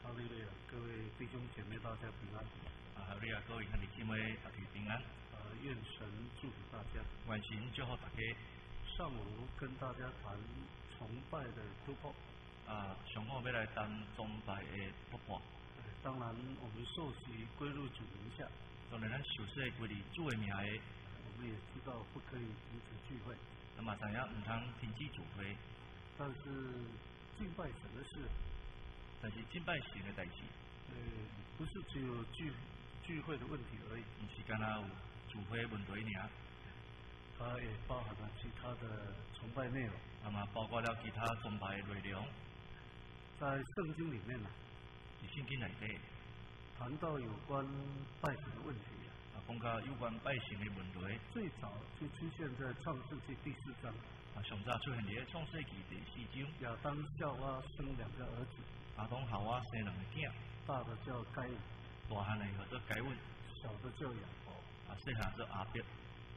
哈利路亚，各位弟兄姐妹，大家平安。 哈利路亚，各位兄弟姐妹，大家平安。 愿神祝福大家。 愿神祝福大家。 上午跟大家谈崇拜的突破。 上午要来谈崇拜的突破。 当然，我们受洗归入主名下。 当然，咱受洗归入主的名的。 我们也知道不可以停止聚会。 那么，知影唔通停止聚会。 但是敬拜神的事。 但是敬拜神的代志， 不是只有聚会的问题而已， 唔是干那有聚会问题尔， 它也包含了其他的崇拜内容， 那么包括了其他崇拜的内容， 在圣经里面呢， 在圣经内底谈到有关拜神的问题， 讲到有关拜神的问题， 最早就出现在创世纪第4章， 上早出现伫创世纪第4章， 亚当夏娃生2个儿子。 亚当夏娃生2个囝， 大的叫该隐， 大汉的叫做该隐， 小的叫雅各， 细汉叫阿伯。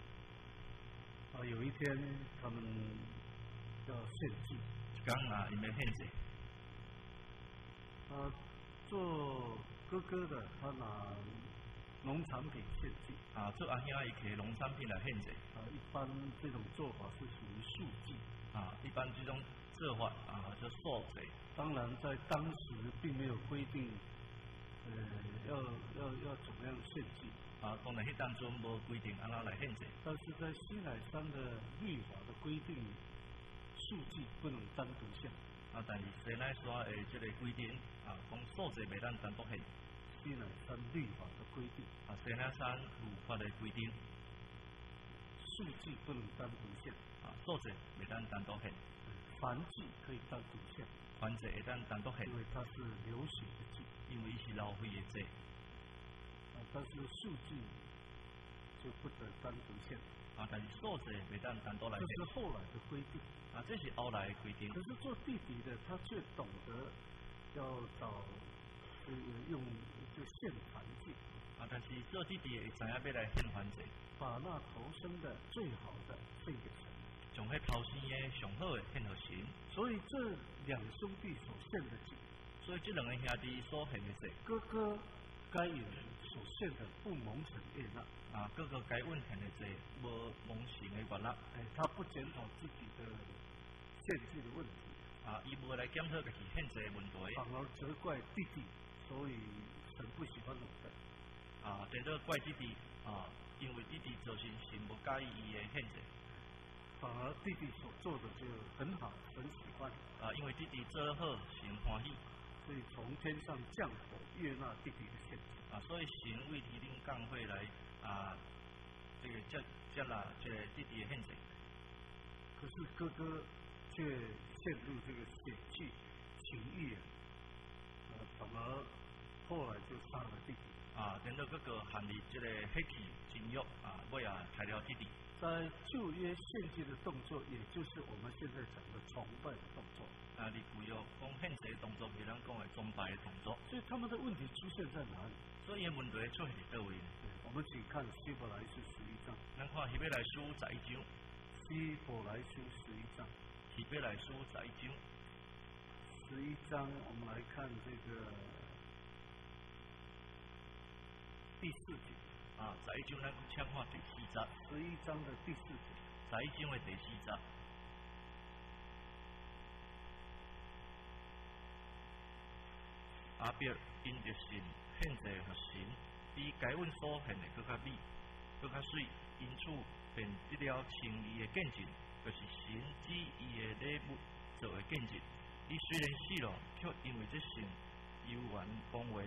有一天他们要献祭， 一天因要献祭。 做哥哥的他拿农产品献祭， 做阿兄伊摕农产品来献祭。 一般这种做法是属于素祭， 一般这种做法叫素祭。 当然，在当时并没有规定，要怎么样献祭。 当然，迄当中无规定安怎来献祭。 但是在西乃山的律法的规定，素祭不能单独献。 但是西乃山的这个规定，讲素祭袂当单独献。 西乃山律法的规定。 西乃山律法的规定， 素祭不能单独献。 素祭袂当单独献。 燔祭可以单独献。 燔祭会当单独献， 因为它是流血的祭， 因为是流血的祭。 但是素祭就不得单独献。 但是素祭袂当单独来献。 这是后来的规定。 这是后来的规定。 可是做弟弟的，他却懂得要找用就献燔祭。 但是做弟弟的知影要来献燔祭， 把那头生的最好的献给神。 将迄头生的上好的献给神， 所以这2兄弟所献的祭， 所以这2个兄弟所献的祭， 哥哥该隐所献的不蒙神悦纳。 哥哥该隐献的祭无蒙神的悦纳。 他不检讨自己的献祭的问题， 伊无来检讨家己献祭的问题， 反而责怪弟弟，所以神不喜欢我的。 对这怪弟弟，因为弟弟做神无介意伊的献祭。 反而弟弟所做的就很好，很喜欢。 因为弟弟做得好，神欢喜， 所以从天上降火悦纳弟弟的献祭。 所以神为天顶降火来，这个接纳这个弟弟的献祭。 可是哥哥却陷入这个血气情欲，反而后来就杀了弟弟。 等到哥哥陷入这个血气情欲，尾啊杀了弟弟。 在旧约献祭的动作，也就是我们现在讲的崇拜的动作。 你古约讲献祭的动作，别人讲的崇拜的动作。 所以他们的问题出现在哪里？ 所以问题出现在哪位呢？ 我们请看希伯来书11章。 咱看希伯来书11章。 希伯来书11章。 希伯来书11章。 11章，我们来看这个第4节。 11章咱请看第4节。 11章的第4节。 11章的第4节。阿伯因着信献祭予神，比该阮所献的更较美，更较水，因此便得了称义的见证，就是神指伊的礼物做的见证。伊虽然死了，却因为这信有缘讲话。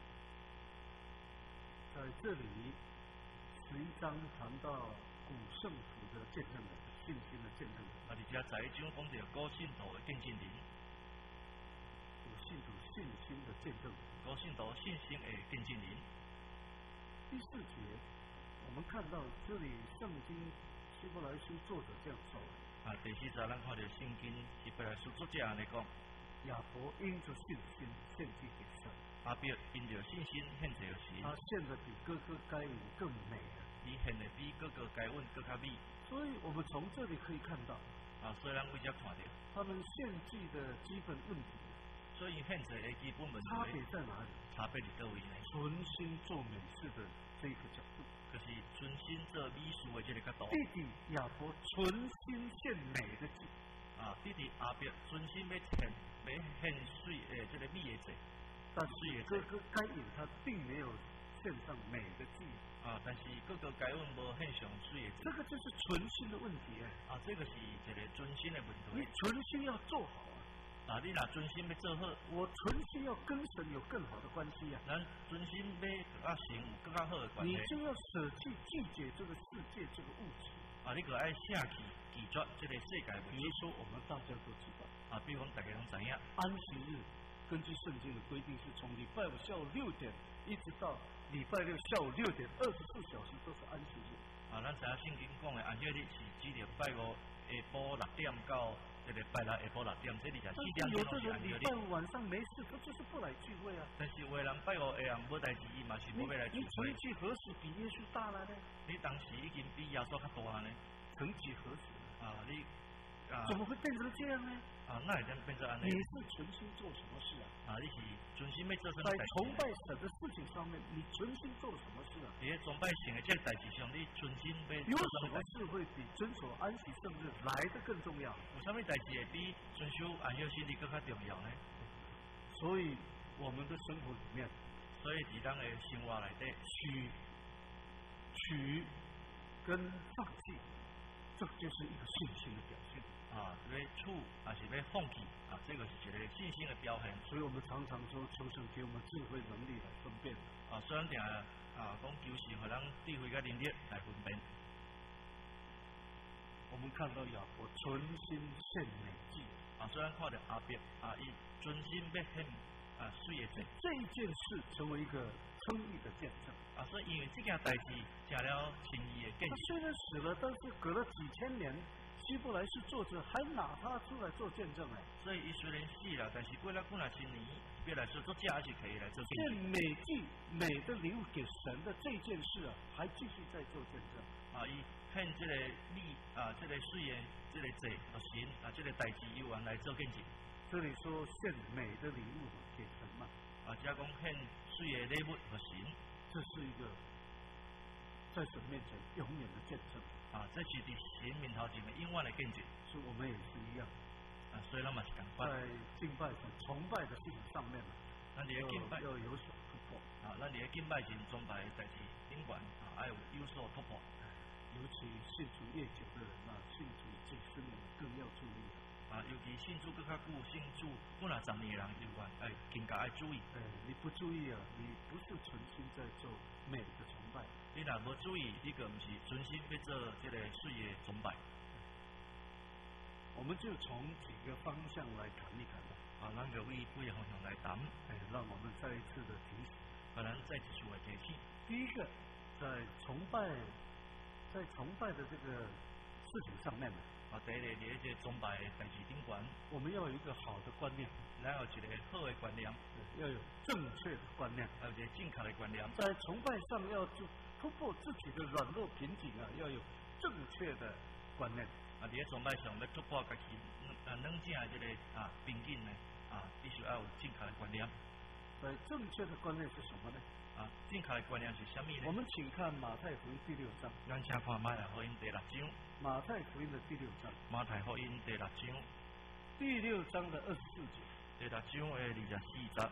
在这里11章谈到古圣徒的见证人，信心的见证人。 而且11章讲到古信徒的见证人， 古信徒信心的见证人， 古信徒信心的见证人。 第4节，我们看到这里圣经希伯来书作者这样说。 第4节咱看到圣经希伯来书作者安尼讲， 亚伯因着信心献祭给神。 阿伯因着信心献祭予神。 他献的比哥哥该隐更美。 伊献的比哥哥该隐更较美。 所以我们从这里可以看到， 所以咱为遮看到， 他们献祭的基本问题， 所以现在的基本问题。 差别在哪里？ 差别伫倒位呢？ 存心做美事的这个角度， 就是存心做美事的这个角度。 弟弟亚伯存心献美的祭， 弟弟亚伯存心要献水的这个美的祭， 但是哥哥该隐他并没有献上美的祭。 但是哥哥该隐无献上水的祭。 这个就是存心的问题这个是一个存心的问题。 你存心要做好你若存心要做好， 我存心要跟神有更好的关系咱存心要甲神有更加好的关系。 你就要舍弃拒绝这个世界这个物质。 你个爱舍弃拒绝这个世界物质。 比如说我们大家都知道比如大家拢知影， 安息日根据圣经的规定是从礼拜五下午6点一直到礼拜六下午6点，24小时都是安息日。 咱知影圣经讲的安息日是指礼拜五下晡6点到这个礼拜六下晡6点，这24点钟都是安息日。 礼拜五晚上没事，他就是不来聚会啊。 但是有的人拜五下暗无代志，伊嘛是无要来聚会。 你成绩何时比耶稣大了呢？ 你当时已经比耶稣较大呢。 成绩何时？ 你怎么会变成这样呢？ 那会怎变成安尼？ 你是存心做什么事你是存心要做什么？ 在崇拜神的事情上面，你存心做了什么事在崇拜神的这个代志上，你存心要有什么事会比遵守安息圣日来得更重要？ 有什么代志会比遵守安息圣日更加重要呢？ 所以我们的生活里面， 在咱的生活内底， 取跟放弃，这就是一个信心的表现。 要处还是要放弃这个是一个信心的表现。 所以我们常常说，求神给我们智慧能力来分辨。 虽然定讲求神互咱智慧甲能力来分辨。 我们看到亚伯存心献美祭虽然看到亚伯伊存心要献水的祭， 这一件事成为一个称义的见证所以因为这件代志成了称义的见证。 他虽然死了，但是隔了几千年，希伯来书作者还拿他出来做见证所以伊虽然死了，但是过了几千年，别来说作者还是可以来做见证。 献美祭、美的礼物给神的这件事还继续在做见证伊献这个礼这个水的这个祭和神这个代志由人来做见证。 这里说献美的礼物给神嘛这讲献水的礼物和神， 这是一个在神面前永远的见证这是伫神面头前的永远的见证。 所以我们也是一样所以咱嘛是同款。 在敬拜神、崇拜的事情上面咱伫敬拜要有所突破咱伫敬拜神、崇拜的代志顶悬要有所突破。 尤其信主越久的人信主几十年更要注意尤其信主更较久，信主本来10年的人有更加要注意。 你不注意你不是存心在做美的崇拜。 你若无注意，你个不是存心要做这个水的崇拜。 我们就从几个方向来谈一谈咱就以几个方向来谈。 让我们再一次的提醒， 咱再一次的提醒。 第一个，在崇拜的这个事情上面第一个伫这崇拜的代志顶悬， 我们要有一个好的观念， 咱有一个好的观念， 要有正确的观念， 要有一个正确的观念。 在崇拜上要突破自己的软弱瓶颈要有正确的观念。 伫咧崇拜上要突破家己软正的这个瓶颈呢必须要有正确的观念。 在正确的观念是什么呢？ 正确的观念是什么呢？ 我们请看马太福音第6章。 咱请看马太福音第6章。 马太福音的第6章。 马太福音第6章。 第6章的24节。 第6章的24节。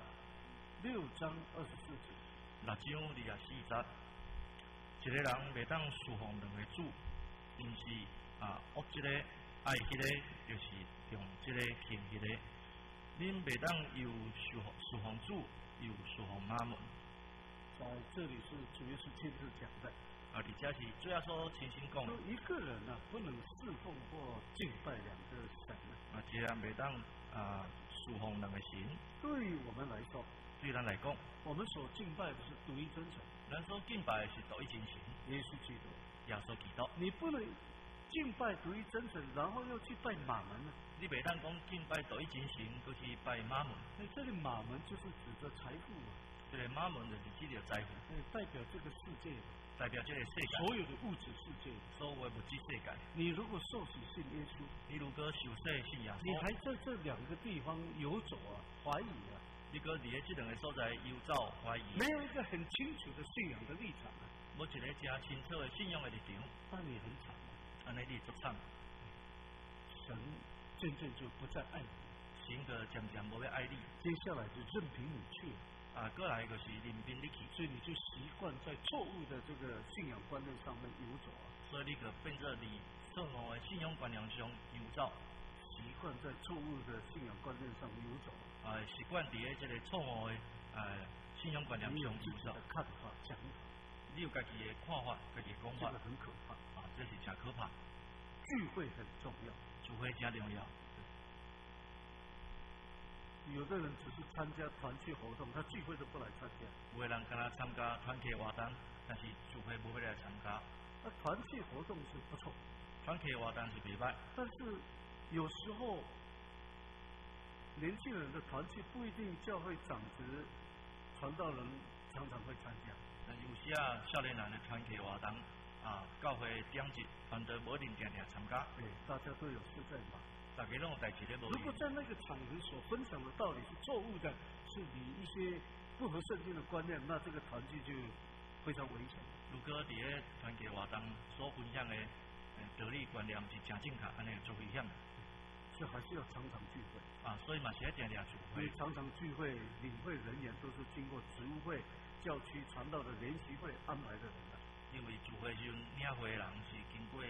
6章24节。 6章24节。一个人袂当侍奉2个主，因是恶这个爱迄个，就是用这个敬迄个。恁袂当又侍奉主，又侍奉马门。 在这里是主耶稣亲自讲的。 而且是主要说亲身讲。 说一个人不能侍奉或敬拜2个神一个人袂当侍奉2个神。 对于我们来说， 对咱来讲， 我们所敬拜的是独一真神。 咱所敬拜的是独一真神， 耶稣基督。 耶稣基督。 你不能敬拜独一真神，然后又去拜马门你袂当讲敬拜独一真神，搁去拜马门。 这里马门就是指着财富这个马门就是指着财富， 代表这个世界， 代表这个世界所有的物质世界， 所有的物质世界。 你如果受洗信耶稣， 你如果受洗信耶稣， 你还在这2个地方游走怀疑你搁伫咧即两个所在游走怀疑， 没有一个很清楚的信仰的立场啊， 无一个真清楚的信仰的立场， 那你很惨啊。 安尼你足惨， 神渐渐就不再爱你， 神个渐渐无要爱你， 接下来就任凭你去了。 过来就是任凭你去， 所以你就习惯在错误的这个信仰观念上面游走啊， 所以你个变做你错误的信仰观念上游走， 习惯在错误的信仰观念上游走， 习惯伫咧即个错误的信仰观念上游走。 看法讲法， 你有家己的看法，家己的讲法， 这个很可怕这是真可怕。 聚会很重要， 聚会真重要。 有的人只是参加团契活动，他聚会都不来参加。 有的人敢若参加团契活动，但是聚会无要来参加。 那团契活动是不错， 团契活动是袂歹， 但是有时候年轻人的团契不一定教会长职、传道人常常会参加。 但是有时少年人的团契活动教会点子传道无一定定参加。 对，大家都有事在忙。 大家拢有代志咧无。 如果在那个场合所分享的道理是错误的，是你一些不合圣经的观念，那这个团契就非常危险。 如果伫咧团契活动所分享的道理观念是真正确，安尼就危险。 这还是要常常聚会所以嘛是要定定聚会。 常常聚会，领会人员都是经过职务会、教区传道的联席会安排的人啊。 因为聚会时阵领会的人是经过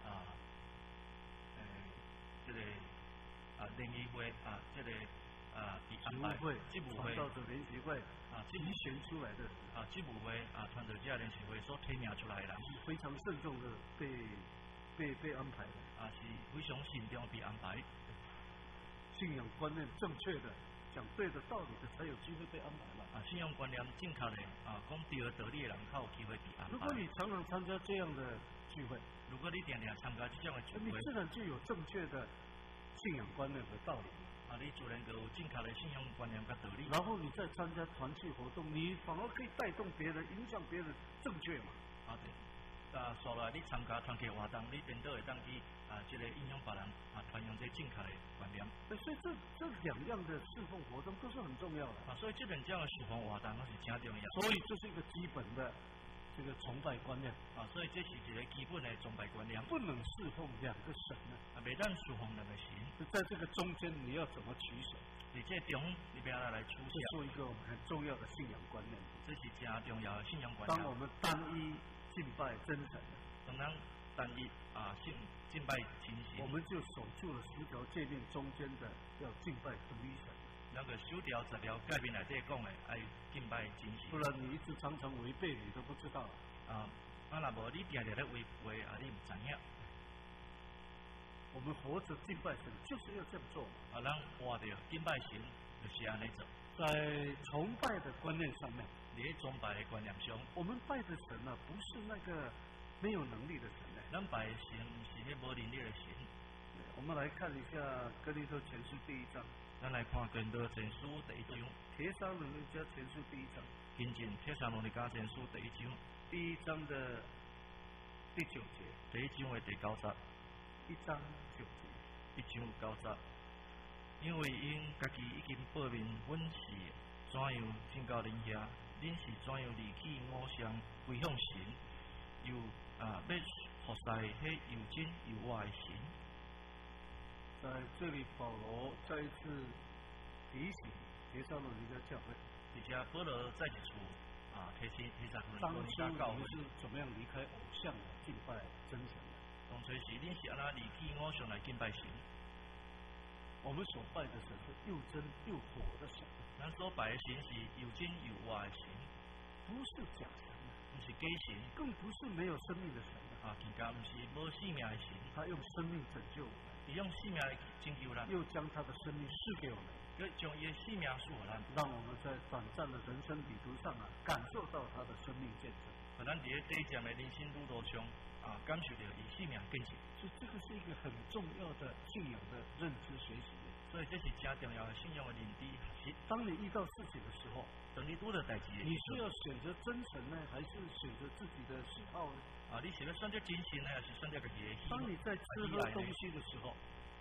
这个联谊会这个被安排职务会、 传道者联席会提选出来的人职务会传道者联席会所提名出来的人， 是非常慎重的被安排的是非常慎重被安排。 信仰观念正确的、讲对的道理的，才有机会被安排嘛。 信仰观念正确的讲对的道理的人，才有机会被安排。 如果你常常参加这样的聚会， 如果你定定参加这样的聚会， 你自然就有正确的信仰观念和道理。 你自然就有正确的信仰观念和道理。 然后你再参加团契活动，你反而可以带动别人、影响别人正确嘛。 对。所来你参加团契活动，你变倒会当去这个影响别人传扬这正确的观念。 所以这两样的侍奉活动都是很重要的所以这两样的侍奉活动那是真重要。 所以这是一个基本的这个崇拜观念所以这是一个基本的崇拜观念。 不能侍奉两个神袂当侍奉两个神。 在这个中间你要怎么取舍？ 在这中你不要来取舍。 这是一个很重要的信仰观念。 这是真重要的信仰观念。 当我们单一敬拜真神， 当咱单一敬拜真神， 我们就守住了10条诫命中间的要敬拜独一神。 那个守条10条诫命内底讲的爱敬拜真神。 不然你一直常常违背，你都不知道。 若无你定定咧违背你唔知影。 我们活着敬拜神，就是要这么做。 咱活着敬拜神，就是安尼做。 在崇拜的观念上面， 在崇拜的观念上， 我们拜的神不是那个没有能力的神咱拜的神唔是迄无能力的神。 我们来看一下哥林多前书第1章。 咱来看哥林多前书第1章。 帖撒罗尼迦前书第1章。 跟进帖撒罗尼迦前书第1章。 第1章的第9节。 第1章的第9節。 1章9節。 1章9節。因为因家己已经报明，阮是怎样进到恁遐，恁是怎样离弃偶像归向神，又要服侍迄又真又活的神。 在这里，保罗再一次提醒帖撒罗尼迦教会， 而且保罗再一次提醒帖撒罗尼迦教会是怎么样离开偶像来敬拜真神的。 当初是恁是安那离弃偶像来敬拜神。 我们所拜的神是又真又活的神。 咱所拜的神是又真又活的神， 不是假神， 不是假神， 更不是没有生命的神更加不是无生命的神。 他用生命拯救我们， 他用生命来拯救咱， 又将他的生命赐给我们， 又将伊的生命赐给咱， 让我们在短暂的人生旅途上感受到他的生命见证。 可咱伫咧短暂的人生旅途上感受到伊生命见证。 所以这个是一个很重要的信仰的认知学习。 所以这是真重要的信仰的认知学习。 当你遇到事情的时候， 当你遇到代志， 你是要选择真神呢，还是选择自己的喜好呢？ 你是要选择真神呢，还是选择自己的喜好？ 当你在吃喝东西的时候，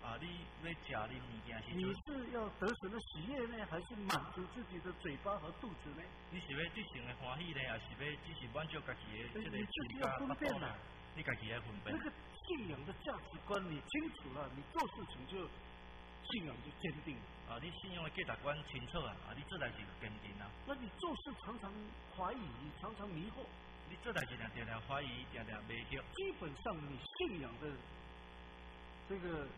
啊，你要食啉物件时， 你是要得神的喜悦呢，还是满足自己的嘴巴和肚子呢？ 你是要对神的欢喜呢，还是要只是满足家己的这个你自己要分辨呐。 你家己要分辨。 那个信仰的价值观你清楚了，你做事情就信仰就坚定了。 啊，你信仰的价值观清楚啊，你做代志就坚定啊。 那你做事常常怀疑，常常迷惑。 你做代志常常怀疑，常常迷惑。 基本上你信仰的这个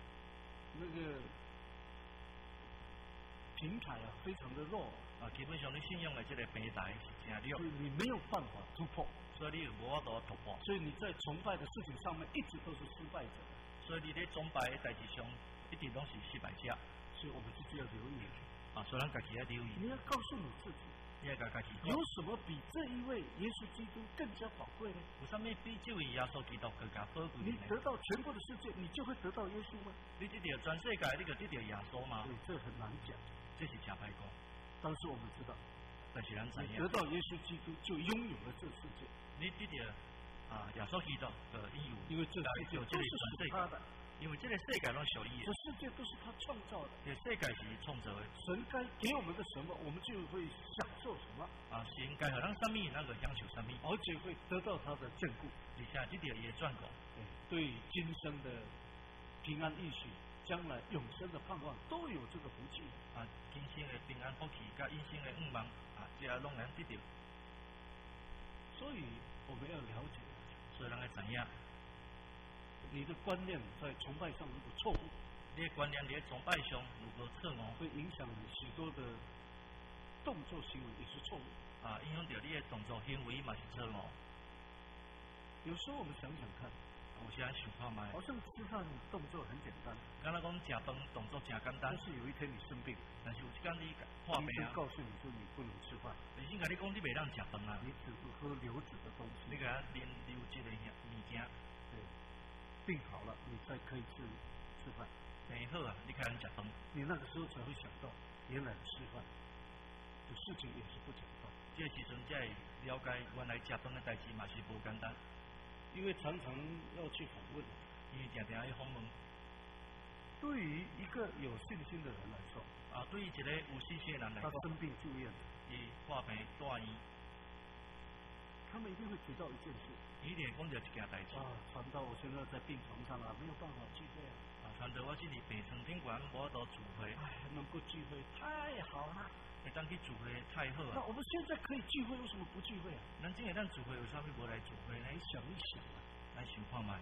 平台啊，非常的弱啊。基本上你信仰的这个平台是真弱， 所以你没有办法突破， 所以你无法度突破。 所以你在崇拜的事情上面一直都是失败者。 所以你在崇拜的代志上一直都是失败者。 所以我们自己要留意啊，所以咱家己要留意。 你要告诉你自己， 你要家己有什么比这一位耶稣基督更加宝贵呢？ 有啥物比这位耶稣基督更加宝贵呢？ 你得到全部的世界，你就会得到耶稣吗？ 你得到全世界，你就得到耶稣吗？ 对，这很难讲， 这是真歹讲。 但是我们知道， 但是咱知影， 得到耶稣基督就拥有了这世界。 你得到啊耶稣基督的拥有， 因为这世界都是属他的。 因为这个世界拢属伊的， 这世界都是他创造的。 这世界是创造的。 神该给我们的什么，我们就会享受什么。 啊，神该互咱什么，咱就享受什么。 而且会得到他的眷顾， 而且得到伊的眷顾。 对今生的平安应许，将来永生的盼望，都有这个福气。 啊，今生的平安福气，甲永生的愿望，啊，这拢能得到。 所以我们要了解， 所以咱要知影。 你的观念在崇拜上如果错误， 你的观念在崇拜上如果错误， 会影响你许多的动作行为也是错误。 啊，影响到你的动作行为嘛是错误。 有时候我们想想看， 有时咱想看卖， 好像吃饭动作很简单， 敢若讲食饭动作真简单。 但是有一天你生病， 但是有一天你患病啊， 告诉你说你不能吃饭， 医生甲你讲你袂当食饭啊， 你只是喝流质的东西， 你给他啉流质的物件。 病好了，你才可以吃饭。 病好啊，你开始食饭。 你那个时候才会想到，原来吃饭的事情也是不简单。 这时阵才会了解，原来食饭的代志嘛是无简单。 因为常常要去访问， 因为常常要访问。 对于一个有信心的人来说， 啊，对于一个有信心的人来说， 他生病住院， 伊患病住院， 他们一定会提到一件事。 一定讲到一件代志。 啊，传到我现在在病床上啊，没有办法聚会啊。 啊，传到我这里病床顶悬，无法度聚会。 哎，能够聚会太好了。 会当去聚会太好了。 那我们现在可以聚会，为什么不聚会啊？ 咱今日咱聚会，为啥物无来聚会呢？ 想一想啊， 来想看卖。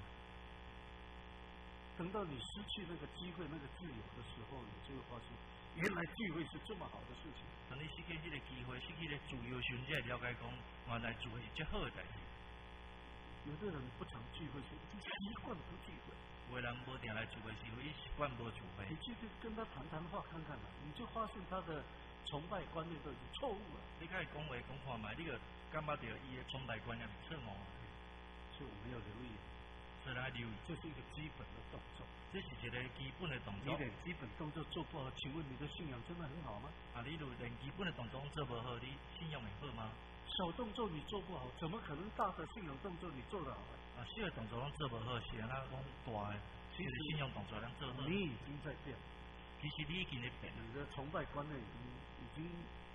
等到你失去那个机会、那个自由的时候，你就会发现，原来聚会是这么好的事情。 等你失去这个机会，失去这个自由时，才了解讲，原来聚会是最好的代志。 有的人不常聚会，是习惯不聚会。 有的人无定来聚会，是因为习惯无聚会。 你继续跟他谈谈话看看你就发现他的崇拜观念都已经错误了。 你开始讲话讲看卖，你就感觉到伊的崇拜观念是错误。 所以我们要留意， 所以咱留意， 这是一个基本的动作。 这是一个基本的动作。 你连基本动作做不好，请问你的信仰真的很好吗？ 啊，你连基本的动作做不好，你信仰会好吗？ 小动作你做不好，怎么可能大的信仰动作你做得好呢？ 啊，小的动作拢做不好，是安那讲大的，其实信仰动作咱做好。 你已经在变， 其实你已经在变。 你的崇拜观念已经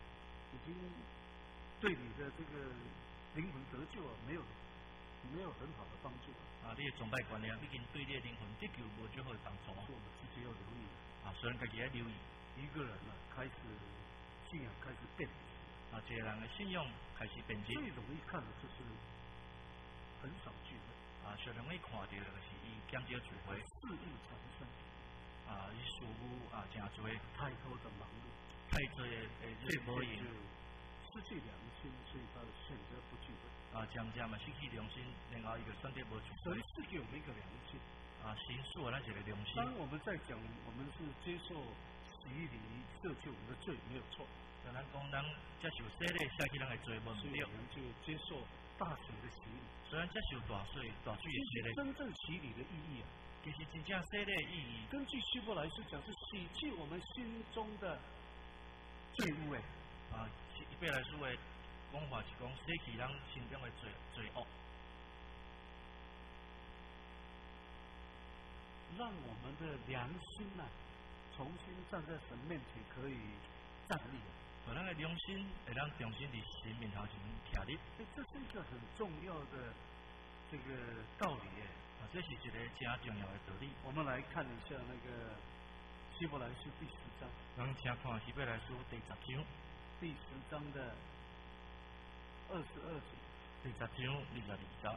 对你的这个灵魂得救啊，没有很好的帮助啊，你的崇拜观念已经对你的灵魂得救无最好的帮助。 所以我们自己要留意啊，所以家己要留意。 一个人呢，开始信仰开始变。 啊，一个人的信仰开始变质。 最容易看的就是很少聚会。 啊，最容易看到的就是伊减少聚会。 事务缠身。 啊，伊事务啊真多。 太多的忙碌。 太多的这无闲。 失去良心，所以他选择不聚会。 啊，渐渐嘛失去良心，然后伊就选择无聚会。 神是给我们一个良心。 啊，神赐我咱一个良心。 当我们在讲我们是接受洗礼赦去我们的罪，没有错。 咱讲咱接受洗礼赦去咱的罪，无唔对。 我们就接受大水的洗礼。 虽然接受大水的洗礼。 真正洗礼的意义啊， 其实真正洗礼的意义， 根据希伯来书讲是洗去我们心中的罪污诶。 啊，希伯来书的讲法是讲洗去咱心中的罪恶。 让我们的良心重新站在神面前可以站立。 互咱的良心会咱重新伫神面头前徛立。 这是一个很重要的这个道理这是一个真重要的道理。 我们来看一下那个希伯来书第10章。 咱请看希伯来书第10章。 第10章的22节。 第10章22节。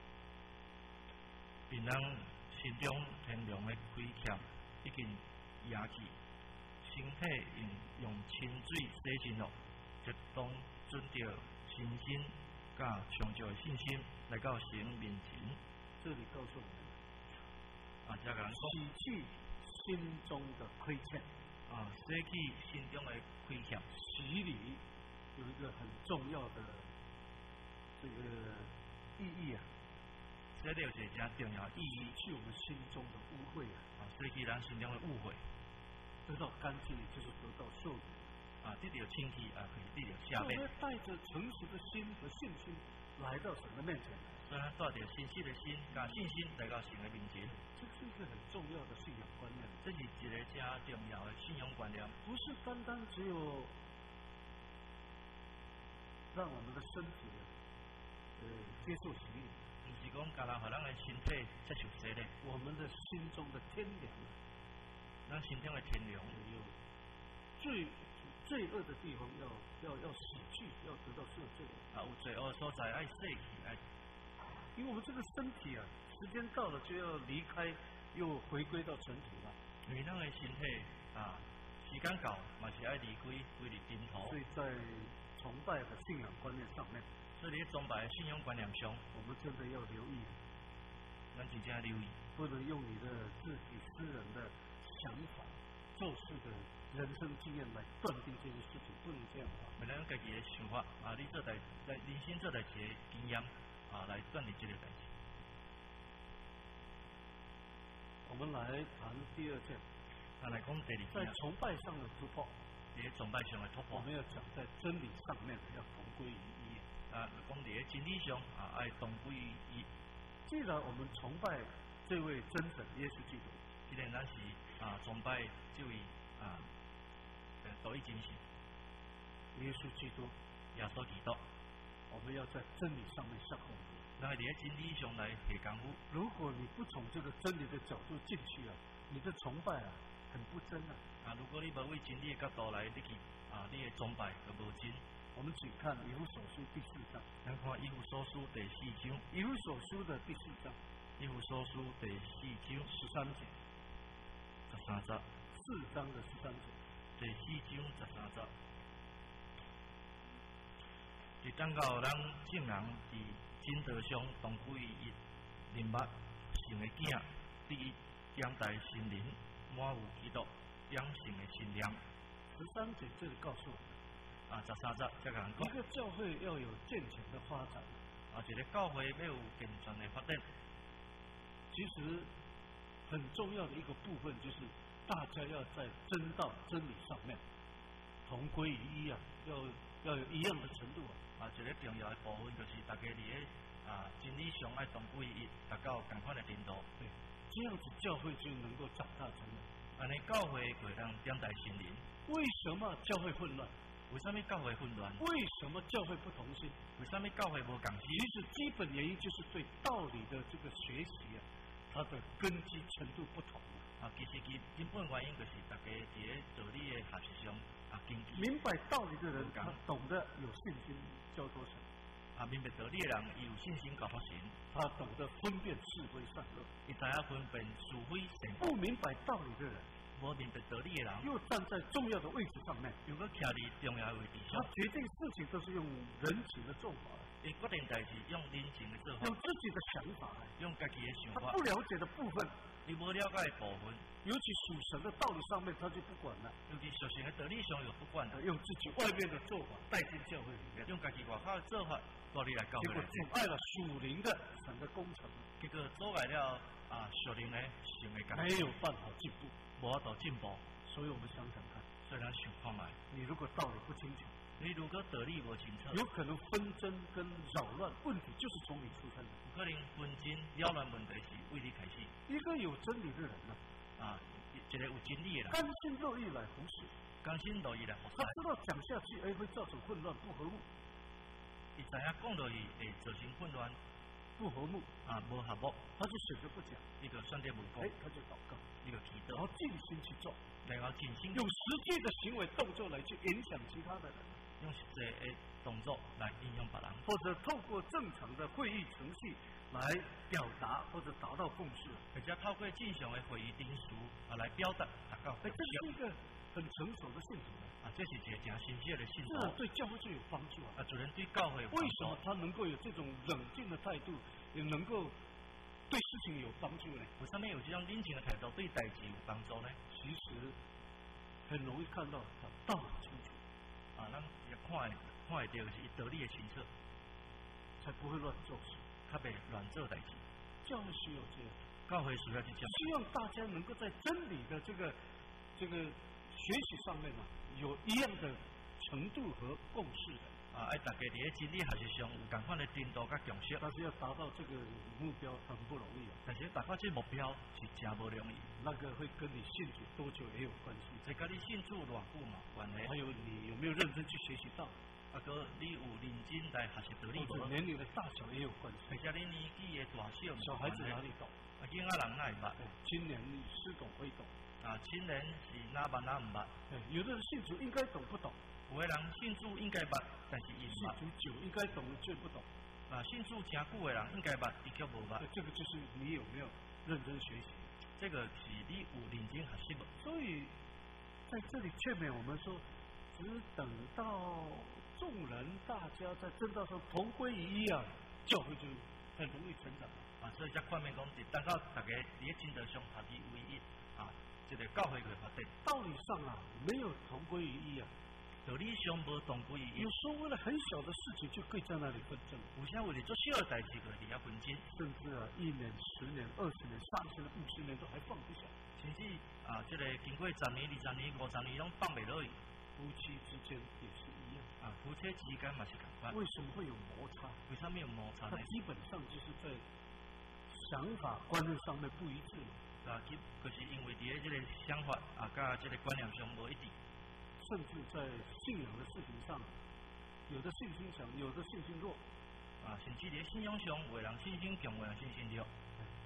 并咱心中天良的亏欠已经压去，身体用清水洗净了，就当准着信心甲长久的信心来到神面前。 这里告诉我们， 这个人讲， 洗去心中的亏欠， 洗去心中的亏欠。 洗礼有一个很重要的这个意义洗礼有一个真重要的意义， 洗去我们心中的污秽洗去咱心中的污秽， 得到干净，就是得到受礼得到清洁可以得到下面。 我们带着诚实的心和信心来到神的面前。 所以咱带着诚实的心甲信心来到神的面前。 这是一个很重要的信仰观念。 这是一个真重要的信仰观念。 不是单单只有让我们的身体接受洗礼， 不是讲单单让咱的身体接受洗礼， 我们的心中的天良， 咱心中的天良有罪恶的地方要洗去，要得到赦罪有罪恶所在要洗去， 因为我们这个身体时间到了就要离开，又回归到尘土了。 因为咱的身体时间到，嘛是要离开归入尘土。 所以在崇拜的信仰观念上面， 所以在崇拜的信仰观念上， 我们真的要留意， 咱真正要留意， 不能用你的自己私人的想法、做事的人生经验来断定这件事情，不能这样不能家己的想法你做代人生做代志的经验来断定这个代志。 我们来谈第二件， 来讲第二件， 在崇拜上的突破。 在崇拜上的突破， 我们要讲在真理上面要同归于一。 讲在真理上要同归于一。 既然我们崇拜这位真神耶稣基督， 既然咱是崇拜这位独一真神耶稣基督， 耶稣基督， 我们要在真理上面下功夫。 咱要在真理上来下功夫。 如果你不从这个真理的角度进去你的崇拜很不真如果你无为真理的角度来你去你的崇拜就无真。 我们请看以弗所书第4章。 咱看以弗所书第4章。 以弗所书的第4章。 以弗所书第4章 13节。 13节。 4章的13节。 第4章13节。就讲到咱众人伫真道上同归于一，明白神的囝，第一点大心灵，满有基督点神的心量。 13节这里告诉我们 13节这个人讲， 一个教会要有健全的发展一个教会要有健全的发展。 其实很重要的一个部分就是大家要在真道真理上面同归于一要有一样的程度一个重要的部分就是大家伫咧真理上爱同归于一，达到同款的程度。 对，这样子教会就能够长大成人。 安尼教会就会当点大心灵。 为什么教会混乱？ 为什么教会混乱？ 为什么教会不同心？ 为什么教会无共心？ 其实基本原因就是对道理的这个学习它的根基程度不同其实根本原因就是大家伫咧道理的学习上根基。 明白道理的人，他懂得有信心交托神。 明白道理的人，伊有信心交托神。 他懂得分辨是非善恶， 伊知影分辨是非善恶。 不明白道理的人， 无明白道理的人， 又站在重要的位置上面， 又搁徛伫重要的位置上， 他决定事情都是用人情的做法， 伊决定代志用人情的做法， 用自己的想法， 用家己的想法。 他不了解的部分， 你无了解的部分， 尤其属神的道理上面，他就不管了。 尤其属神的道理上又不管了， 用自己外面的做法带进教会里面， 用家己外口的做法带你来教会， 结果阻碍了属灵的神的工程， 结果阻碍了属灵的神的工程， 没有办法进步， 无法度进步。 所以我们想想看， 所以咱想看卖， 你如果道理不清楚， 你如果个得理无清楚， 有可能纷争跟扰乱，问题就是从你出生的。 有可能纷争扰乱问题是为你开始。 一个有真理的人呢， 一个有真理的人， 甘心乐意来服侍， 甘心乐意来服侍。 他知道讲下去会造成混乱不和睦， 伊知影讲落去会造成混乱不和睦无合睦， 他就选择不讲， 伊个选择无讲， 他就祷告， 伊个祈祷， 然后尽心去做， 然后尽心用实际的行为动作来去影响其他的人， 用实际的动作来影响别人， 或者透过正常的会议程序来表达或者达到共识， 或者透过正常的会议定数来表达达到共识。 这是一个很成熟的信徒这是一个真新鲜的信徒， 这对教会就有帮助主人对教会有帮助。 为什么他能够有这种冷静的态度，也能够对事情有帮助呢？ 为什么有这种冷静的态度对代志有帮助呢？ 其实很容易看到他道理清楚咱也看会到是道理的清楚， 才不会乱做事， 较袂乱做代志。 教会需要这样， 教会需要这样， 希望大家能够在真理的这个学习上面有一样的程度和共识的。 大家伫咧真理学习上有同款的程度甲共识。 但是要达到这个目标很不容易但是达到这目标是真无容易。 那个会跟你信主多久也有关系， 这跟你信主偌久嘛关系。 还有你有没有认真去学习道理， 个你有认真来学习道理无？ 年龄的大小也有关系。 或者你年纪的大小， 小孩子哪里懂？ 囡仔人哪会捌？ 青年是懂会懂。 青年是哪捌哪唔捌？ 有的人信主应该懂不懂？ 有的人信主应该捌，但是伊唔捌。 信主久应该懂却不懂。 信主真久的人应该捌，伊却无捌。 这个就是你有没有认真学习？ 这个是你有认真学习无？ 所以在这里劝勉我们说，只等到众人大家在正道上同归于一教会就很容易成长所以才看面讲，是等到大家伫咧正道上合而为一这个教会会发展。 道理上没有同归于一道理上无同归于一。 有时候为了很小的事情就可以在那里纷争， 有时为了做小的代志就伫遐纷争， 甚至1年、10年、20年、30年、50年都还放不下。 甚至这个经过10年、20年、50年拢放袂落去。 夫妻之间也是一样夫妻之间嘛是同款。 为什么会有摩擦？ 为什么有摩擦呢？ 基本上就是在想法观念上面不一致就是因为伫这个想法甲这个观念上无一致， 甚至在信仰的事情上，有的信心强，有的信心弱甚至伫信仰上，有的人信心强，有的人信心弱。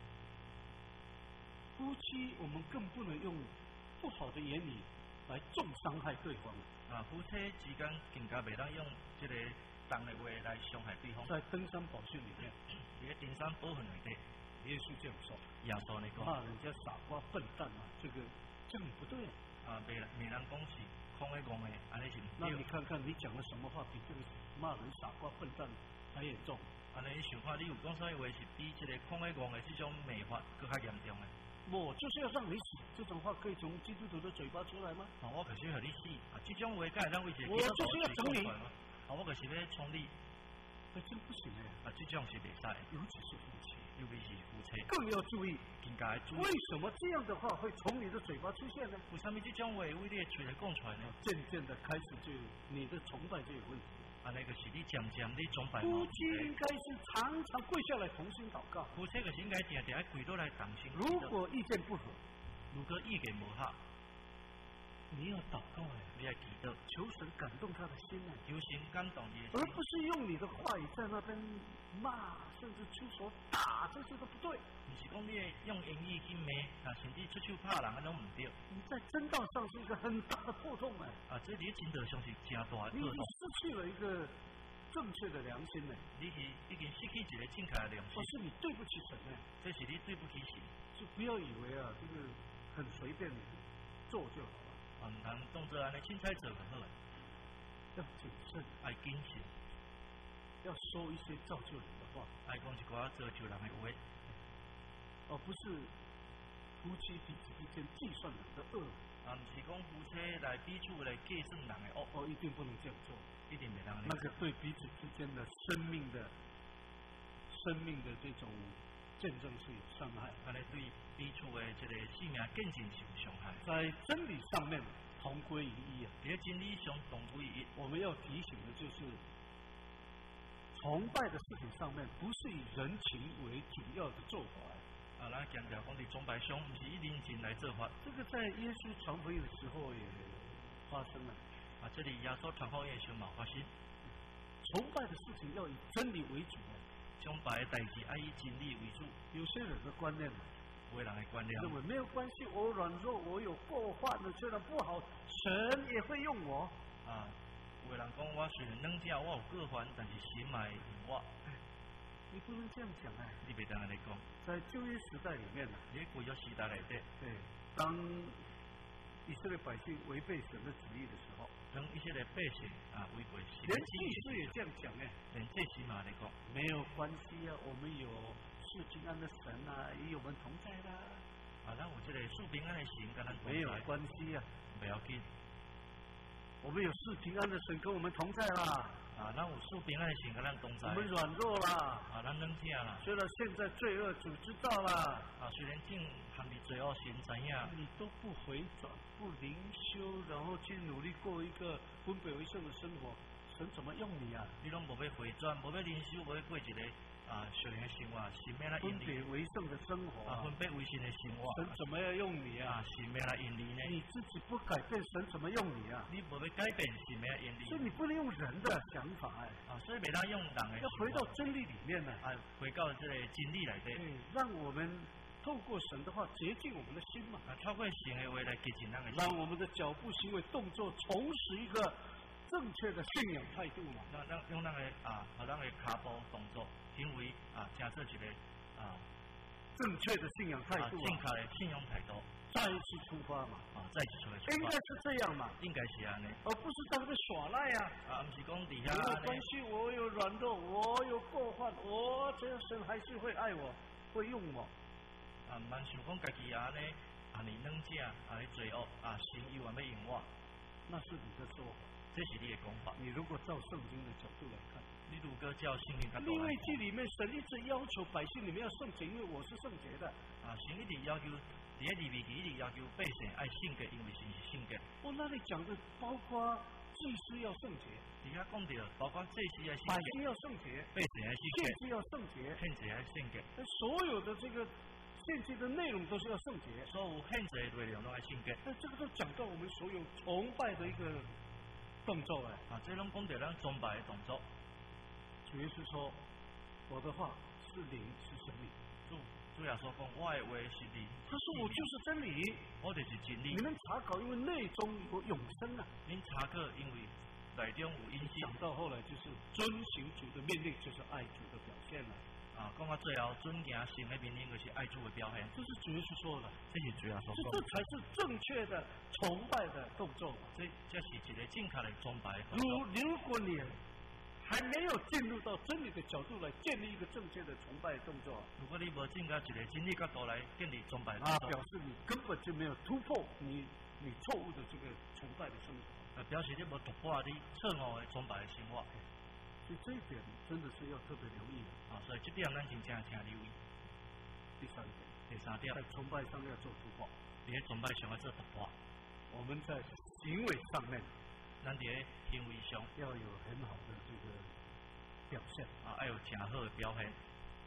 夫妻我们更不能用不好的言语来重伤害对方夫妻之间更加袂当用这个重的话来伤害对方。 在登山宝训里面， 伫登山宝训里底， 耶稣这样说： 耶稣你讲， 骂人家傻瓜笨蛋这样不对别人讲是空的讲的，安尼是唔对。 那你看看你讲了什么话比这个骂人傻瓜笨蛋还严重？ 安尼想看，你有讲啥话是比这个空的讲的这种骂法更加严重的？ 我就是要让你死，这种话可以从基督徒的嘴巴出来吗？ 我可是和你死这种话敢会当为一个我就是要整你我可是要冲你， 真不行这种是袂使， 尤其是夫妻， 尤其是夫妻， 更要注意， 更加要注意。 为什么这样的话会从你的嘴巴出现呢？ 为什么这种话为你的嘴来讲出来呢？ 渐渐的开始就你的崇拜就有问题。 那个是你渐渐你崇拜。 夫妻应该是常常跪下来同心祷告。 夫妻就是应该常常跪倒来同心。 如果意见不合， 如果意见无合， 你要祷告你要祈祷， 求神感动他的心求神感动你的心， 而不是用你的话语在那边骂，甚至出手打，这些都不对。 不是讲你用言语去骂，甚至出手拍人，那种唔对。 你在真道上是一个很大的破洞这你真道上是真大的破洞。 你已经失去了一个正确的良心你是已经失去一个正确的良心。 是你对不起神这是你对不起神。 就不要以为这个很随便做就好了。 唔通当作安尼凊彩做就好。 要谨慎， 要谨慎， 要说一些造就人的话， 要讲一寡造就人的话， 而不是夫妻彼此之间计算人的恶。 唔是讲夫妻来彼此来计算人的恶。 一定不能这样做， 一定袂当。 那个对彼此之间的生命的这种见证是有伤害。 安尼对彼此的这个性命见证是有伤害。 在真理上面， 同归于一啊。 伫个真理上同归于一。 我们要提醒的就是，崇拜的事情上面不是以人情为主要的做法。 咱强调讲，伫崇拜上不是以人情来做法。 这个在耶稣传福音的时候也发生了。 这里耶稣传福音的时候嘛发生。 崇拜的事情要以真理为主。 崇拜的代志要以真理为主。 有些人的观念， 有的人的观念认为没有关系，我软弱，我有过犯的，虽然不好，神也会用我。 有的人讲我虽然软弱，我有过犯，但是神嘛会用我。 你不能这样讲哎！ 你别当安尼讲。在旧约时代里面呢， 在旧约时代内底， 对，当以色列百姓违背神的旨意的时候， 当以色列百姓违背神， 连祭司也这样讲哎， 连祭司嘛来讲， 没有关系啊，我们有赐平安的神啊，与我们同在啦。 咱有这个赐平安的神跟咱同在， 没有关系啊， 不要紧。 我们有赐平安的神跟我们同在啦。 咱有赐平安的神跟咱同在。 我们软弱啦。 咱软弱啦。 虽然现在罪恶主知道啦。 虽然正含伫罪恶神知影。 你都不回转，不灵修，然后去努力过一个分别为圣的生活，神怎么用你啊？ 你拢无要回转，无要灵修，无要过一个属灵的生活，神要来引分别为圣的生活。 分别为圣的生活。 神怎么要用你啊？ 神要来引你呢？ 你自己不改变，神怎么用你啊？ 你无要改变，神要引你。 所以你不能用人的想法哎。 所以袂当用人的。 要回到真理里面呢。 回到这个真理内底。 让我们透过神的话洁净我们的心嘛。 透过神的话来洁净咱的心。 让我们的脚步、行为、动作重拾一个正确的信仰态度嘛。 用咱的和咱的脚步、动作、行为加做一个正确的信仰态度。 正确的信仰态度。 再一次出发嘛。 再一次出发。 应该是这样嘛。 应该是安尼。 而不是当个耍赖啊。 不是讲底下。 没有关系，我有软弱，我有过犯，我这样神还是会爱我，会用我。 慢想讲家己安尼软弱，安尼罪恶，神依然要用我。 那是你的说法。 这是你的讲法。 你如果照圣经的角度来看， 你如果照圣经角度来看， 利未记里面神一直要求百姓你们要圣洁，因为我是圣洁的。 神一直要求，伫个利未记一直要求百姓爱圣洁，因为神是圣洁。 那里讲的包括祭司要圣洁， 底下讲到包括祭司要圣洁， 百姓要圣洁， 百姓要圣洁， 献祭要圣洁， 献祭要圣洁。 所有的这个献祭的内容都是要圣洁， 所有献祭的内容都要圣洁。 这个都讲到我们所有崇拜的一个动作这拢讲到咱崇拜的动作。 主耶稣说：“我的话是灵，是生命。” 主耶稣讲：“我的话是灵。” 他说：“我就是真理， 我就是真理。” 你们查考，因为内中有永生啊！ 您查考，因为内中有永生。 讲到后来就是遵行主的命令，就是爱主的表现了。 讲到最后，遵行神的命令就是爱主的表现。 这是主耶稣说的， 这是主耶稣说的。 这才是正确的崇拜的动作。 这是一个正确的崇拜的动作。 如果你还没有进入到真理的角度来建立一个正确的崇拜动作， 如果你无进到一个真理角度来建立崇拜动作， 表示你根本就没有突破你错误的这个崇拜的生活， 表示你无突破你错误的崇拜的生活。 所以这一点真的是要特别留意的。 所以这点咱真正请留意。第三点， 在崇拜上要做突破， 在崇拜上要做突破。 我们在行为上面， 咱在行为上要有很好的这个表现要有真好的表现。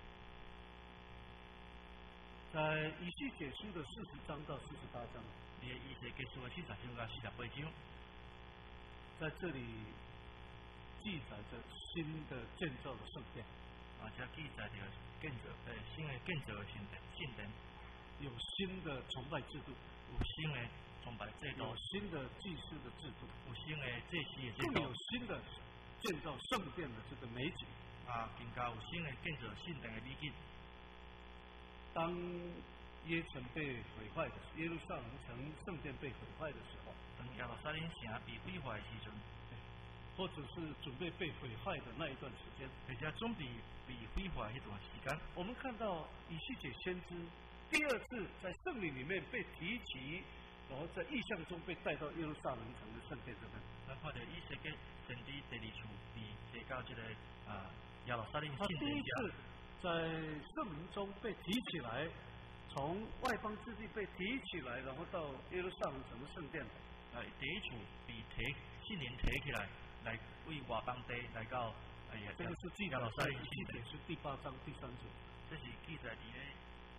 在以西结书的40章到48章， 以西结书的40章到48章， 在这里记载着新的建造的圣殿， 这记载着新的建造的圣殿， 有新的崇拜制度， 有新的崇拜制度， 有新的祭司的制度， 有新的祭司的制度， 更有新的建造圣殿的这个美景更加有新的建造圣殿的美景。 当耶城被毁坏的时候，耶路撒冷城圣殿被毁坏的时候， 当耶路撒冷城被毁坏的时阵， 或者是准备被毁坏的那一段时间， 或者准备被毁坏那段时间， 我们看到以西结先知第二次在圣灵里面被提起，然后在异象中被带到耶路撒冷城的圣殿这边。 咱看到以西结先知第二次被提到这个耶路撒冷圣殿。 他第一次在圣灵中被提起来，从外邦之地被提起来，然后到耶路撒冷城的圣殿。 第一处被圣灵提起来为外邦地来到这个是记载在以西结书第8章第3节。 这是记载伫咧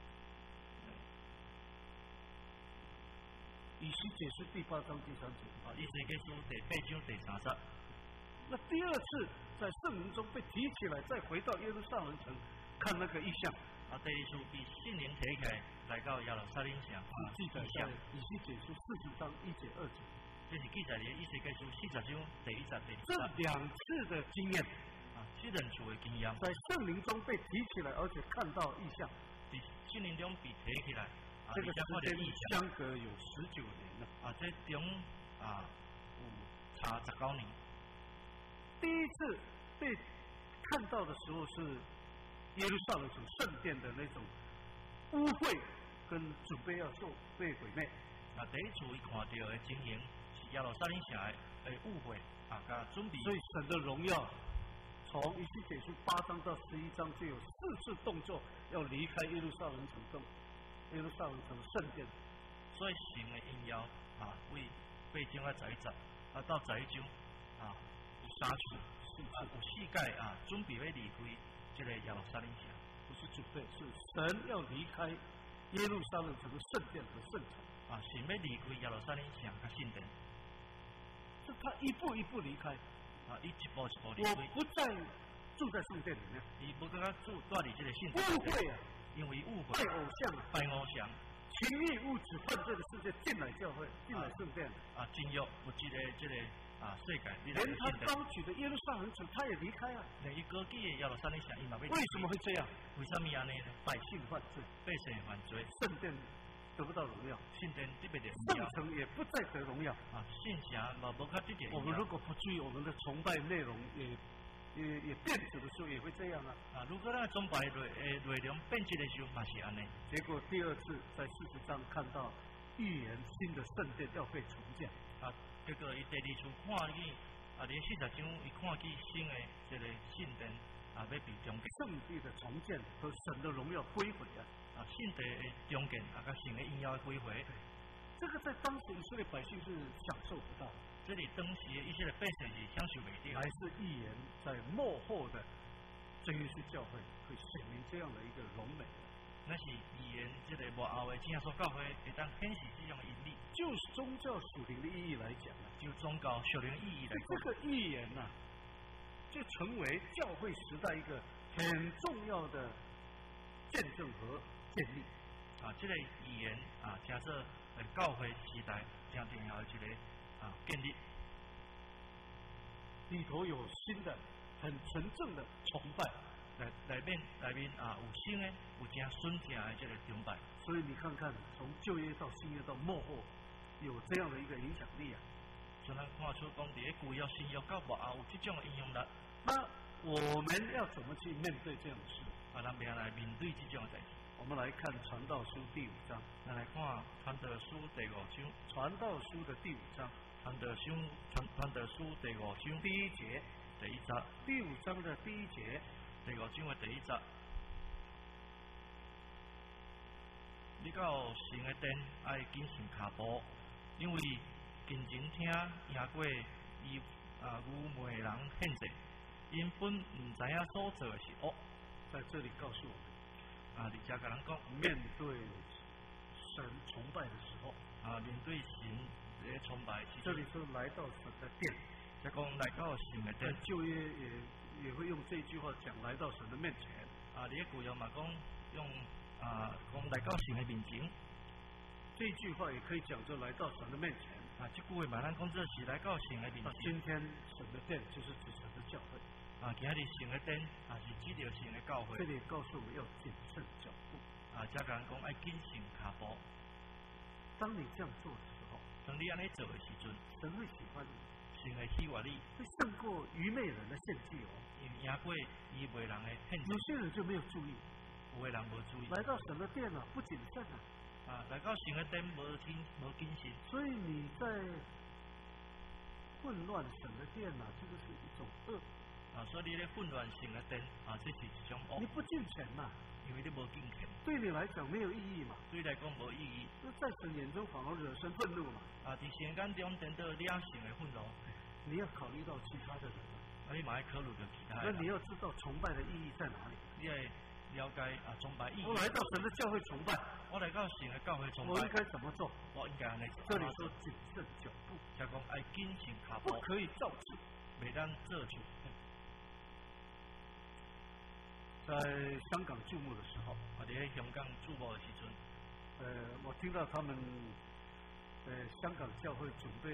以西结书第8章第3节。 以西结书第8章第30。 那第二次在圣灵中被提起来，再回到耶路撒冷城看那个异象。 第二次被圣灵提起来到耶路撒冷城记载在以西结书40章1节2节。 这是记载伫以西结书40章第1节第2节。 这2次的经验这2次的经验， 在圣灵中被提起来，而且看到异象。 在圣灵中被提起来， 这个时间相隔有19年了。 这中有差19年。 第一次被看到的时候是耶路撒冷城圣殿的那种污秽，跟准备要被毁灭。 第一次伊看到的情形是耶路撒冷城的误会甲准备。 所以神的荣耀，从以西结书8章到11章就有4次动作要离开耶路撒冷城圣殿。 所以神的荣耀为8章到11章到11章有3次，有4届准备要离开这个耶路撒冷城。 不是准备，是神要离开耶路撒冷城的圣殿和圣城。 神要离开耶路撒冷城甲圣殿。 是他一步一步离开。 伊一步一步离开。 我不再住在圣殿里面。 伊不跟他住伫这个圣殿。 误会因为误会。 拜偶像拜偶像。 情欲物质犯罪的世界进来教会，进来圣殿。 进入有这个世界。 连他高举的耶路撒冷城，他也离开啊。 连伊高举的耶路撒冷城，伊嘛要。 为什么会这样？ 为什么安尼呢？ 百姓犯罪， 百姓犯罪， 圣殿得不到荣耀， 圣殿特别的圣城也不再得荣耀。 圣城无较得点。 我们如果不注意我们的崇拜内容，也变质的时候也会这样啊。 如果咱崇拜内容变质的时候，嘛是安尼。 结果第二次在40章看到预言新的圣殿要被重建。 结果伊第二次看见连40章伊看见新的这个圣殿要被重建。 圣地的重建和神的荣耀归回圣地的重建甲神的荣耀归回。 这个在当时以色列百姓是享受不到。 这里当时的以色列百姓是享受袂到。 还是预言在末后的真耶稣教会会显明这样的一个荣美。 那是预言这个末后的真耶稣教会会当显示这种的引力。 就宗教属灵的意义来讲就宗教属灵意义来讲， 这个预言就成为教会时代一个很重要的见证和建立。 这个预言假设教会时代将重要的一个建立。 里头有新的、很纯正的崇拜， 里面有新的、有真纯正的这个崇拜。 所以你看看，从旧约到新约到末后，有这样的一个影响力就能看出讲，伫旧约、新约到末后有这种的影响力。 那我们要怎么去面对这样的事？ 咱别来面对这种的代志。 我们来看传道书第5章。 来看传道书第5章。 传道书的第5章。 传道书第5章第1节。 第1节。 第5章的第1节。 第5章的第1节。你到神的殿爱谨慎脚步，因为近前听赢过伊愚昧人献祭，因本唔知影所做的是恶。 在这里告诉我们， 你家甲人讲， 面对神崇拜的时候， 面对神的崇拜， 这里说来到神的殿， 就讲来到神的殿。 旧约也会用这句话讲来到神的面前。 你的旧约嘛讲用讲来到神的面前。 这句话也可以讲作来到神的面前。 这句话嘛，咱讲这是来到神的面前。 今天神的殿就是指神的教会。 今日神的殿是指着神的教会。 这里告诉我们要谨慎脚步。 这个人讲爱谨慎脚步。 当你这样做的时候， 当你安尼做的时阵， 神会喜欢你， 神会喜欢你， 会胜过愚昧人的献祭赢过愚昧人的献祭。 有些人就没有注意， 有的人无注意。 来到神的殿不谨慎来到神的殿无谨慎。 所以你在混乱神的殿这个是一种恶。 所以你咧混乱性的灯这是一种恶。 你不敬虔嘛？ 因为你无敬虔， 对你来讲没有意义嘛？ 对你来讲无意义。 那在神眼中反而惹生愤怒嘛？ 伫神眼中等到两性的愤怒。 你要考虑到其他的人你嘛要考虑到其他人。那你要知道崇拜的意义在哪里？ 你要了解崇拜意义。 我来到神的教会崇拜， 我来到神的教会崇拜， 我应该怎么做？ 我应该安尼做。 这里说谨慎脚步， 就讲爱谨慎脚步， 不可以造次， 袂当做主。 在香港注目的时候， 我哋喺香港注目的时阵， 我听到他们，香港教会准备